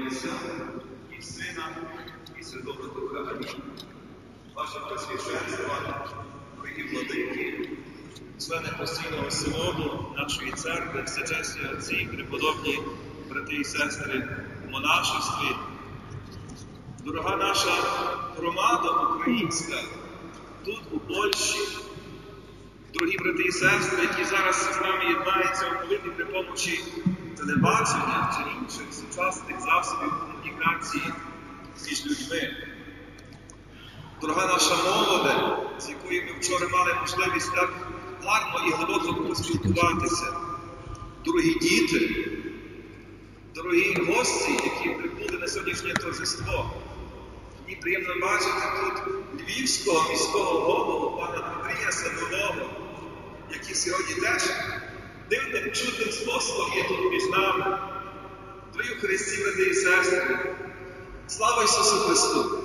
Отця, і Сина, і Святого Духа. Амінь. Ваше Пресвященство, дорогі владики, члени постійного синоду нашої церкви, всечесні отці, преподобні брати і сестри в монашестві, дорога наша громада українська, тут у Польщі, дорогі брати і сестри, які зараз з нами єднаються у молитві при помочі телебачення чи інших сучасних засобів комунікації між людьми. Дорога наша молоде, з якою ми вчора мали можливість так гарно і глибоко поспілкуватися. Дорогі діти, дорогі гості, які прибули на сьогоднішнє торжество. Мені приємно бачити тут львівського міського голову, пана Андрія Садового, який сьогодні теж дивним, чудним способом є тут між нами. Дорогі у Христі, брати і сестри, слава Ісусу Христу!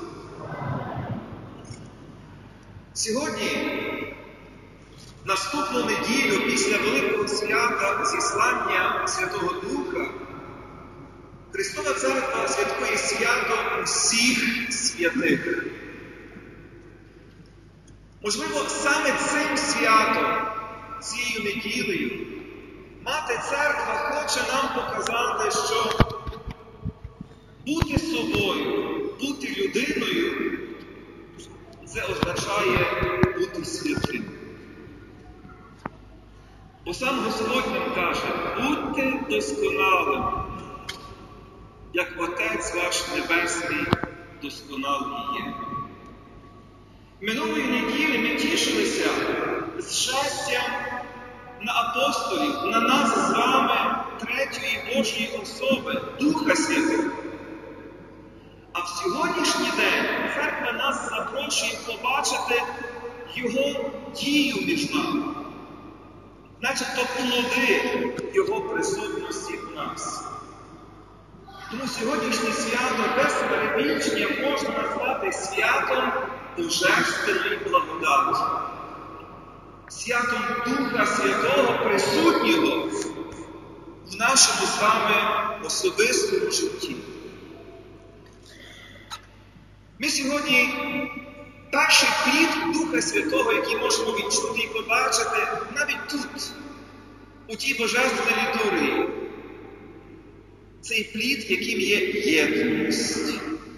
Сьогодні, наступну неділю, після Великого свята зіслання Святого Духа, Христова Церква святкує свято усіх святих. Можливо, саме цим святом, цією неділею, Мати Церква хоче нам показати, що бути собою, бути людиною, це означає бути святим. Бо сам Господь нам каже, будьте досконалими, як Отець ваш Небесний досконалий є. Минулої неділі ми тішилися з шестям на апостолів, на нас з вами, третьої Божої особи, Духа Святого. А в сьогоднішній день Церква нас запрошує побачити Його дію між нами. Начебто плоди Його присутності в нас. Тому сьогоднішнє свято без перебільшення можна назвати святом Божественної благодаті. Святом Духа Святого присутнього в нашому з вами особистому житті. Ми сьогодні перший плід Духа Святого, який можемо відчути і побачити навіть тут, у тій Божественній літургії. Цей плід, яким є єдність.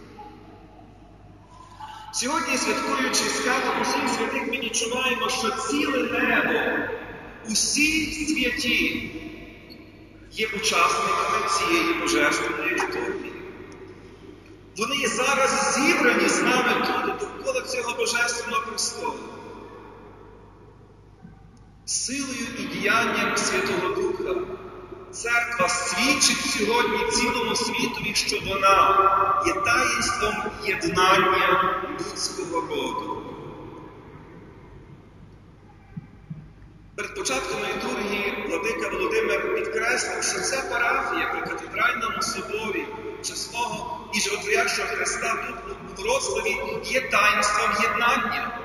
Сьогодні, святкуючи свято усіх святих, ми відчуваємо, що ціле небо, усі святі є учасниками цієї Божественної літургії. Вони є зараз зібрані з нами тут, довкола цього Божественного престолу. Силою і діянням Святого Духа Церква свідчить сьогодні цілому світові, що вона є таїнством єднання людського роду. Перед початком літургії владика Володимир підкреслив, що ця парафія при катедральному соборі Чесного і Животворящого Христа тут у Вроцлаві є таїнством єднання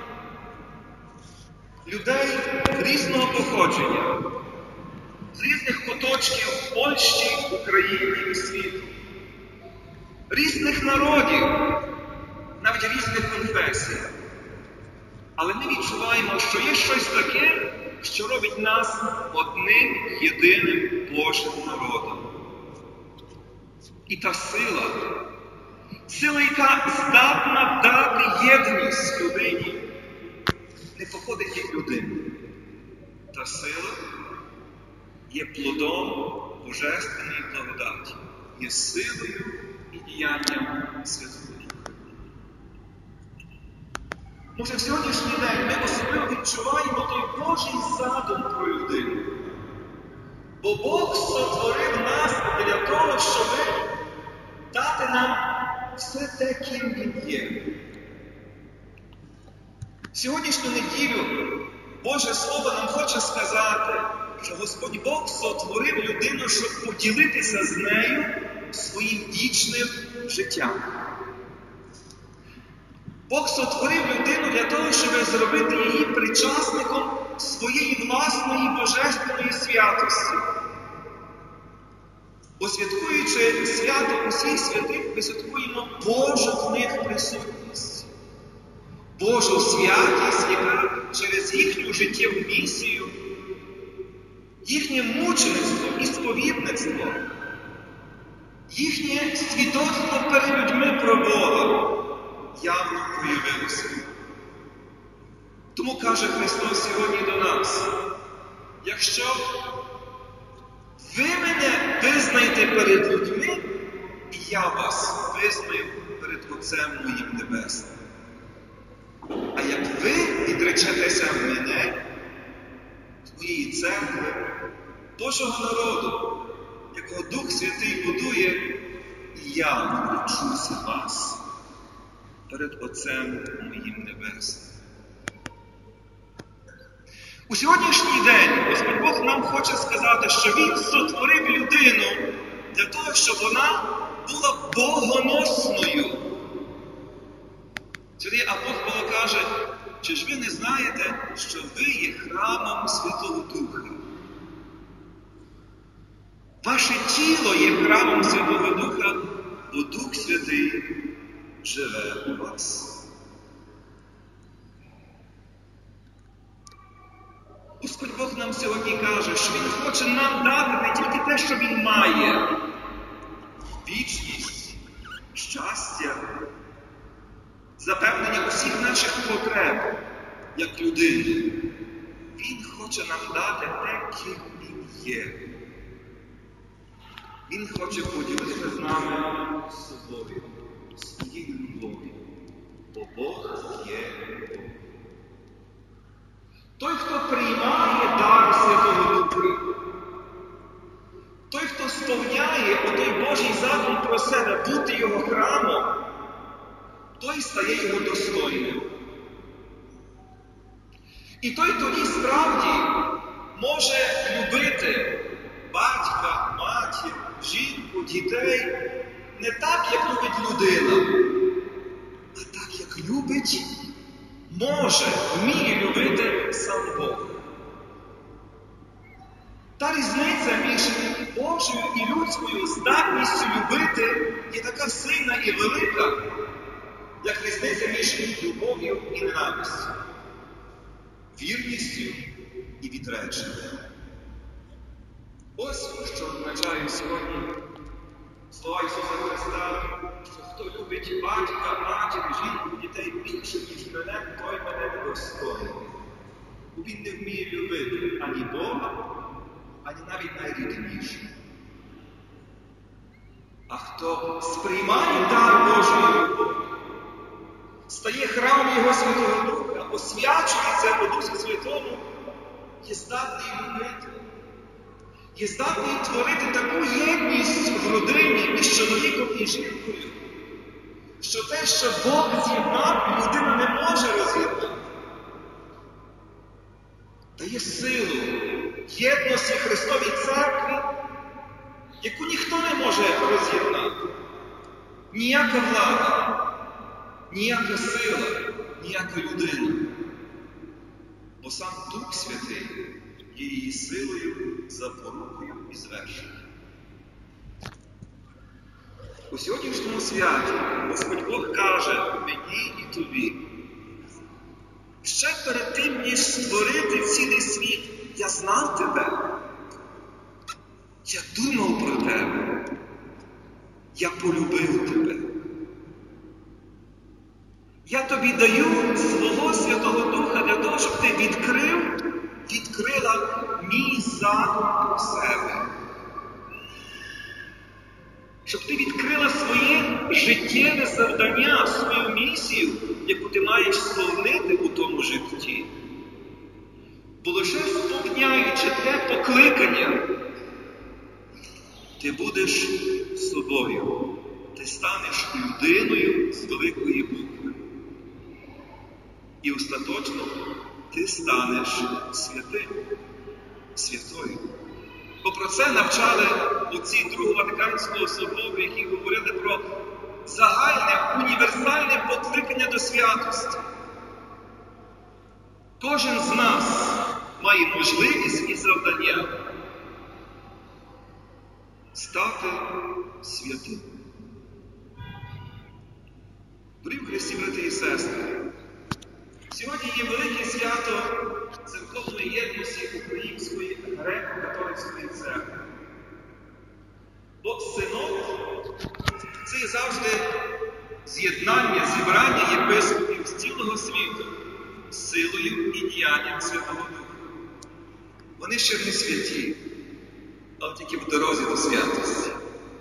людей різного походження, з різних куточків Польщі, України і світу, різних народів, навіть різних конфесій. Але ми відчуваємо, що є щось таке, що робить нас одним єдиним Божим народом. І та сила, яка здатна дати єдність людині, не походить від людини. Та сила є плодом Божественної благодаті, є силою і діянням Святого Духа. Може, в сьогоднішній день ми особливо відчуваємо той Божий задум про людину. Бо Бог сотворив нас для того, щоб дати нам все те, ким Він є. В сьогоднішню неділю Боже Слово нам хоче сказати, що Господь Бог сотворив людину, щоб поділитися з нею своїм вічним життям. Бог сотворив людину для того, щоб зробити її причасником своєї власної божественної святості. Бо святкуючи свято усіх святих, ми святкуємо Божу в них присутність. Божу святість, яка через їхню життєву місію, їхнє мучеництво і сповідництво, їхнє свідоцтво перед людьми про Бога явно проявилося. Тому каже Христос сьогодні до нас: якщо ви мене визнаєте перед людьми, і я вас визнаю перед Отцем моїм Небесним. А як ви відречетеся мене, своєї церкви, Божого народу, якого Дух Святий будує, і я відречуся вас перед Отцем моїм Небесним. У сьогоднішній день Господь Бог нам хоче сказати, що Він сотворив людину для того, щоб вона була богоносною. Сьогодні апостол Павло каже: чи ж ви не знаєте, що ви є храмом Святого Духа? Ваше тіло є храмом Святого Духа, бо Дух Святий живе у вас. Господь Бог нам сьогодні каже, що Він хоче нам дати не тільки те, що Він має: вічність, щастя, запевнення усіх наших потреб, як людини. Він хоче нам дати те, ким Він є. Він хоче поділитися з нами собою, своєю любов'ю, бо Бог є любов. Той, хто приймає дар Святого Духа, той, хто сповняє отой Божий закон про себе бути його храмом, той стає його достойним. І той тоді справді може любити батька, матір, жінку, дітей не так, як любить людина, а так, як любить, може, вміє любити сам Бог. Та різниця між Божою і людською здатністю любити є така сильна і велика, як різниця між любов'ю і ненавистю, вірністю і відреченням. Ось що означає сьогодні слова Ісуса Христа, що хто любить батька, матір, жінку, дітей більше, ніж мене, той мене недостойний. Бо він не вміє любити ані Бога, ані навіть найрідніше. А хто сприймає дар Божої любові, стає храмом Його Святого Духа, освячується у Дусі Святому, є здатний любити. Є здатний творити таку єдність в родині між чоловіком і жінкою, що те, що Бог з'єднав, людина не може роз'єднати. Дає силу єдності Христовій Церкві, яку ніхто не може роз'єднати. Ніяка влада, ніяка сила, ніяка людина. Бо сам Дух Святий є її силою, запорукою і звершенням. У сьогоднішньому святі Господь Бог каже мені і тобі: ще перед тим, ніж створити цілий світ, я знав тебе, я думав про тебе, я полюбив тебе. Я тобі даю свого Святого Духа для того, щоб ти відкрила мій задум про себе. Щоб ти відкрила своє життєве завдання, свою місію, яку ти маєш сповнити у тому житті. Бо лише сповняючи те покликання, ти будеш собою. Ти станеш людиною з великої букви. І остаточно ти станеш святим, святою. Бо про це навчали отці Другого Ватиканського собору, які говорили про загальне, універсальне покликання до святості. Кожен з нас має можливість і завдання стати святим. Дорогі в Христі, брати і сестри, сьогодні є велике свято церковної єдності Української греко-католицької церкви. Бо синод – це завжди з'єднання, зібрання єпископів з цілого світу силою і діянням Святого Духа. Вони ще не святі, але тільки в дорозі до святості.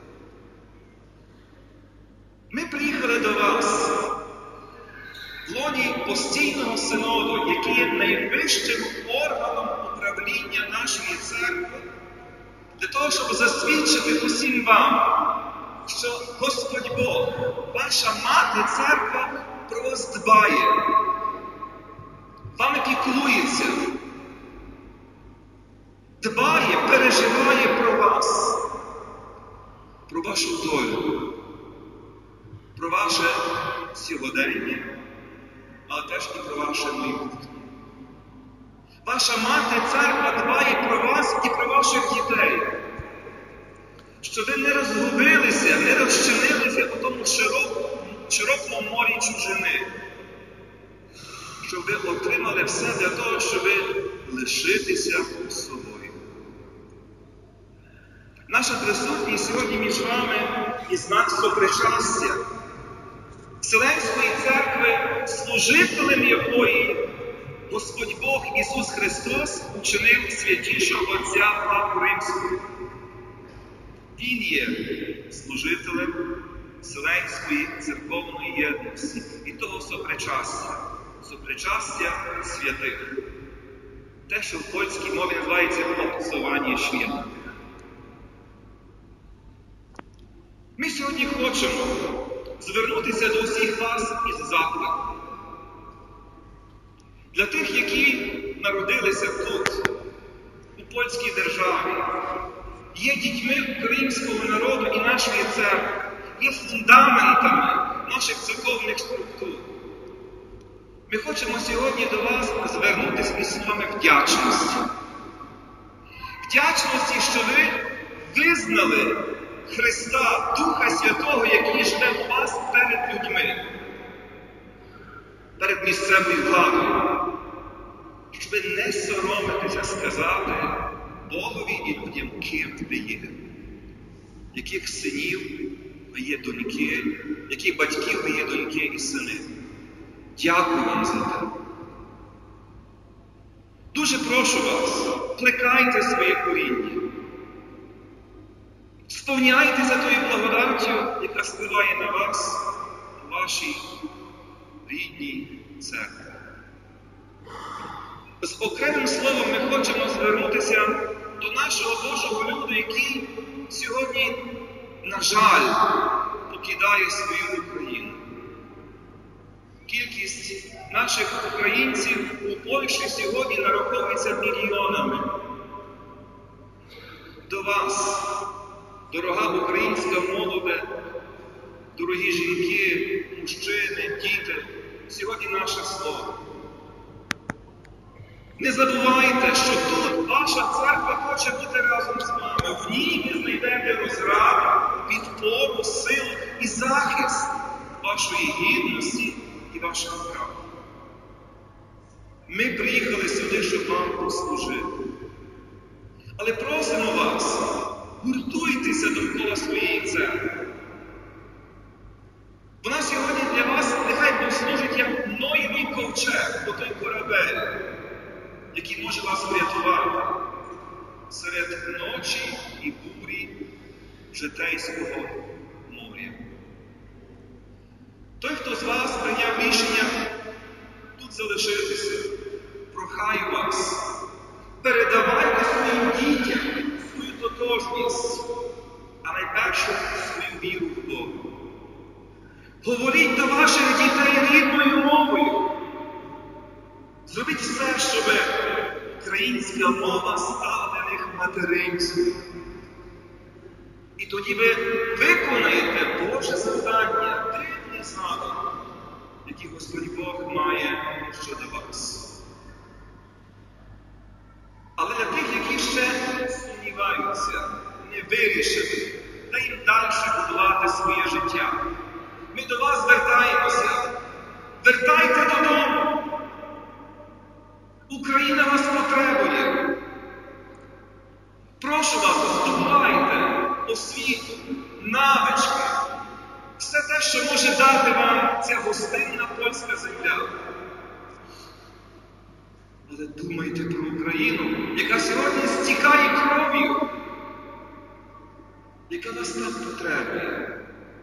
Ми приїхали до вас в лоні постійного синоду, який є найвищим органом управління нашої церкви, для того, щоб засвідчити усім вам, що Господь Бог, ваша мати церква, про вас дбає, вами піклується, дбає, переживає про вас, про вашу долю, про ваше сьогодення, але теж і про ваше майбутнє. Ваша мати церква дбає про вас і про ваших дітей, щоб ви не розгубилися, не розчинилися у тому широкому морі чужини, щоб ви отримали все для того, щоб лишитися собою. Наша присутність сьогодні між вами і знак сопричастя Вселенської церкви, служителем якої Господь Бог Ісус Христос учинив святішого Отця Папу Римського. Він є служителем Вселенської церковної єдності і того сопричастя святих. Те, що в польській мові називається «обцовання świętych». Ми сьогодні хочемо звернутися до усіх вас із закликом. Для тих, які народилися тут, у польській державі, є дітьми українського народу і нашої церкви, є фундаментами наших церковних структур. Ми хочемо сьогодні до вас звернутися із словами вдячності. Вдячності, що ви визнали Христа, Духа Святого, який живе у вас перед людьми, перед місцевою владою, щоб ви не соромитеся сказати Богові і людям, ким ви є, яких синів ви є доньки, яких батьків ви є доньки і сини. Дякую вам за те. Дуже прошу вас, плекайте своє коріння. Сповняйтеся тою благодаттю, яка спливає на вас у вашій рідній церкві. З окремим словом ми хочемо звернутися до нашого Божого люду, який сьогодні, на жаль, покидає свою Україну. Кількість наших українців у Польщі сьогодні нараховується мільйонами. До вас, дорога українська молоде, дорогі жінки, мужчини, діти, сьогодні наше слово. Не забувайте, що тут ваша церква хоче бути разом з вами. В ній ви знайдете розраду, підпору, силу і захист вашої гідності і ваших прав. Ми приїхали сюди, щоб вам послужити. Але просимо вас, гуртуйтеся довкола своєї церкви. Вона сьогодні для вас нехай послужить як Ноєвий ковчег, бо той корабель, який може вас врятувати серед ночі і бурі житейського моря. Той, хто з вас прийняв рішення тут залишитися, прохаю вас, передавайте своїм дітям свою тотожність, а найперше свою віру в Бога. Говоріть до ваших дітей рідною мовою. Зробіть все, щоб українська мова стала для них материнською. І тоді ви виконаєте Боже завдання, дивні задум, які Господь Бог має щодо вас. Але для тих, які ще сумніваються, не вирішили, та їм далі будувати своє життя. Ми до вас звертаємося. Вертайте додому. Україна вас потребує. Прошу вас, здобувайте освіту, навички, все те, що може дати вам ця гостинна польська земля. Але думайте про Україну, яка сьогодні стікає кров'ю, яка вас так потребує.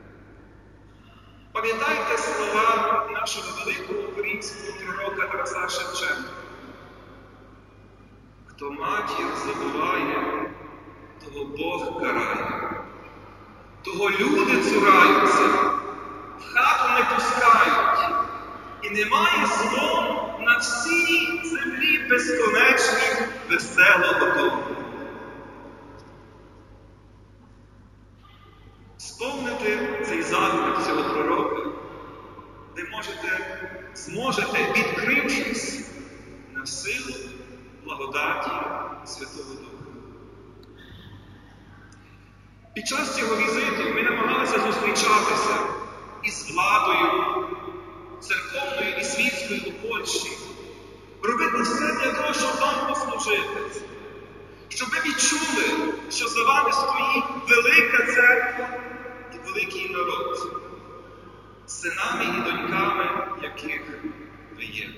Пам'ятайте слова нашого великого українського пророка Тараса Шевченка. Хто матір забуває, того Бог карає. Того люди цураються, в хату не пускають. І немає злом на всій землі безконечній веселого дому. Сповнити цей заклик цього пророка ви зможете, відкрившись на силу благодаті Святого Духа. Під час цього візиту ми намагалися зустрічатися із владою церковною і світською у Польщі, робити все для того, щоб вам послужити, щоб ви відчули, що за вами стоїть велика церква і великий народ, синами і доньками яких ви є.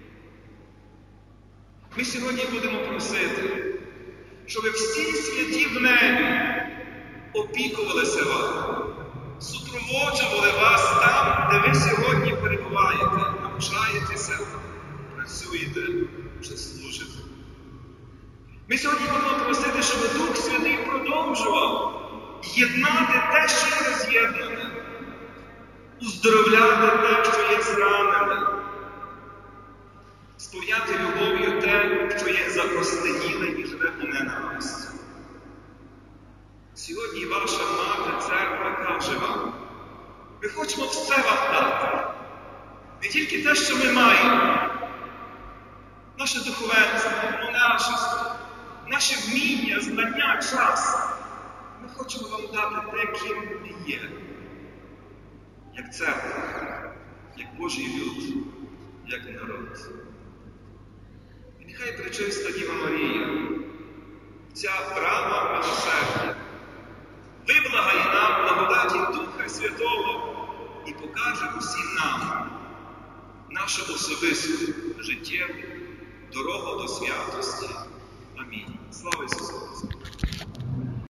Ми сьогодні будемо просити, щоб всі святі в небі опікувалися вами, супроводжували вас там, де ви сьогодні перебуваєте, навчаєтеся, працюєте чи служите. Ми сьогодні будемо просити, щоб Дух Святий продовжував єднати те, що є роз'єднане, уздоровляти те, що є зранене, сповняти любов'ю те, що є закостеніле і живе у ненависті. Сьогодні ваша мати, церква, каже вам, ми хочемо все вам дати. Не тільки те, що ми маємо, наше духовенство, монашество, наше вміння, знання, час. Ми хочемо вам дати те, ким ви є. Як церква, як Божий люд, як народ. І нехай пречиста Діва Марія, ця брама милосердя, виблагає нам благодаті Духа Святого і покаже усім нам нашу особисту життєву дорогу до святості. Амінь. Слава Ісусу!